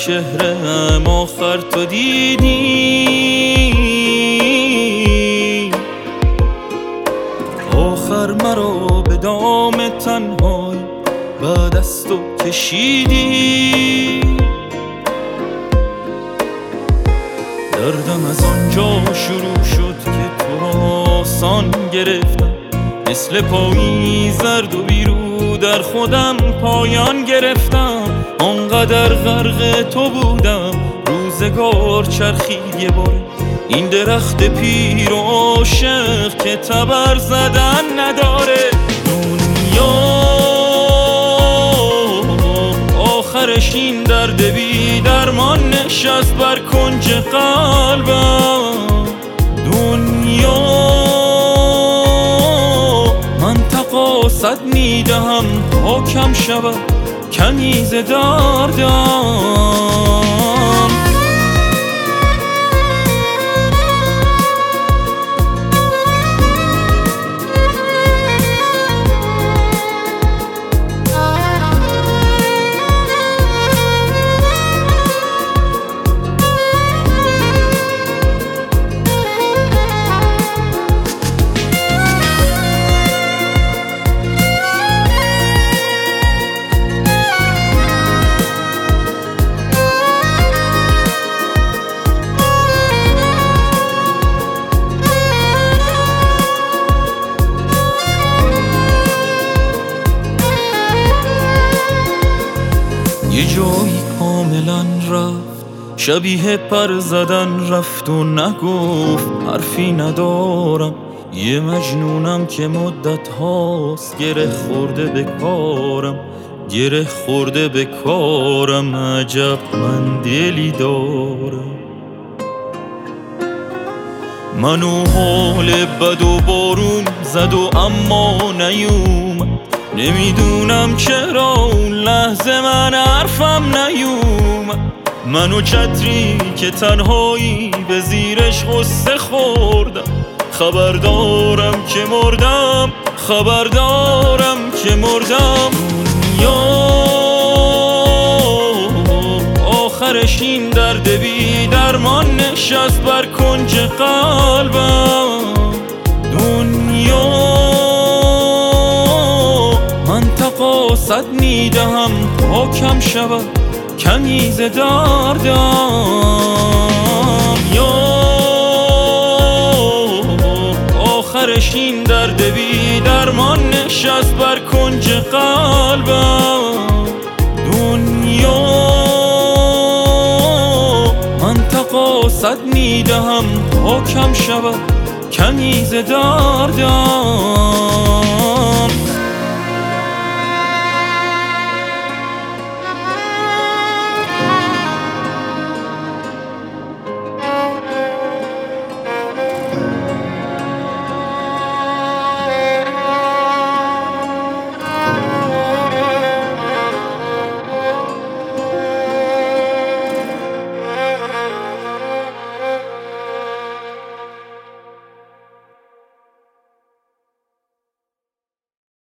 چهره‌ام آخر تو دیدی، آخر مرا به دام تنهایی بعد از تو کشیدی. دردم از آنجا شروع شد که تو را آسان گرفتم، مثل پایی زرد و بیرو در خودم پایان گرفتم. آنقدر غرق تو بودم روزگار چرخید یه بار، این درخت پیر و عاشق که تبر زدن نداره. دنیا آخرش این درد بی درمان نشست بر کنج قلبم. دنیا من تقاصد میدهم تا کم شود کمی ز دردم. یه جایی کاملا رفت، شبیه پر زدن رفت و نگفت حرفی ندارم. یه مجنونم که مدت هاست گره خورده به کارم، گره خورده به کارم. عجب من دلی دارم، منو حال بد و بارون زد و اما نیومد. نمیدونم چرا اون لحظه من حرفم نیومد. منو چتری که تنهایی به زیرش غصه خوردم. خبردارم که مردم، خبردارم که مردم. دنیا آخرش این درد بی درمان نشست بر کنج قلبم. دنیا تقاصد میدهم تا کم شود کمی ز دردم. یا آخرش این درد بی درمان نشست بر کنج قلبم. دنیا من تقاصد میدهم تا کم شود کمی ز دردم.